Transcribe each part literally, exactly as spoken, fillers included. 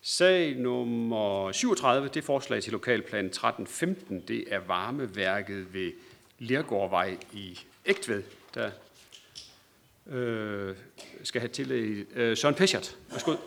Sag nummer syvogtredive, det er forslag til lokalplan tretten femten. Det er varmeværket ved Lergårdvej i Egtved, der øh, skal have tillæg. Øh, Søren Peschert, værsgo.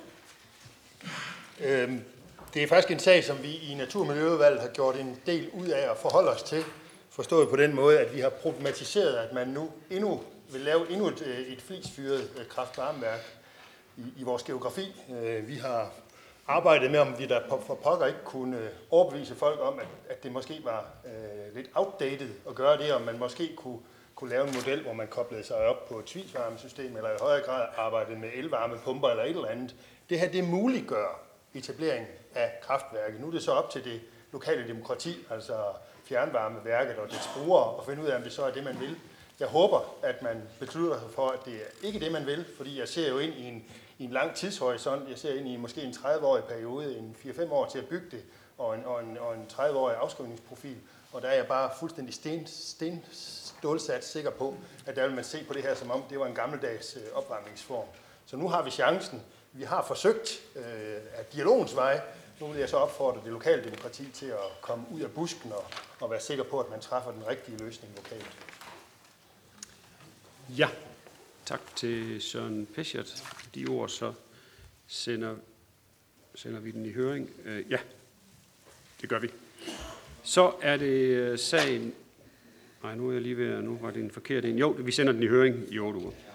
Øhm, det er faktisk en sag, som vi i Natur- og Miljøudvalget har gjort en del ud af at forholde os til. Forstået på den måde, at vi har problematiseret, at man nu endnu vil lave endnu et, et flisfyret kraft-varmeværk i, i vores geografi. Vi har arbejdet med, om vi der for pokker ikke kunne overbevise folk om, at, at det måske var øh, lidt outdated at gøre det, og man måske kunne, kunne lave en model, hvor man koblede sig op på et tvisvarmesystem, eller i højere grad arbejdede med elvarmepumper eller et eller andet. Det her, det muliggør etableringen af kraftværket. Nu er det så op til det lokale demokrati, altså fjernvarmeværket og dets brugere, at finde ud af, om det så er det, man vil. Jeg håber, at man beslutter sig for, at det er ikke det, man vil, fordi jeg ser jo ind i en, i en lang tidshorisont. Jeg ser ind i måske en tredive-årig periode, en fire fem år til at bygge det, og en, og en, og en tredive-årig afskrivningsprofil. Og der er jeg bare fuldstændig sten, sten, stålsat sikker på, at der vil man se på det her, som om det var en gammeldags opvarmningsform. Så nu har vi chancen. Vi har forsøgt øh, at dialogens vej. Nu vil jeg så opfordre det lokale demokrati til at komme ud af busken og, og være sikker på, at man træffer den rigtige løsning lokalt. Ja, tak til Søren Peschert. De ord, så sender, sender vi den i høring. Øh, ja, det gør vi. Så er det sagen... Nej, nu er jeg lige ved at... Nu var det en forkert en. Jo, vi sender den i høring i otte uger.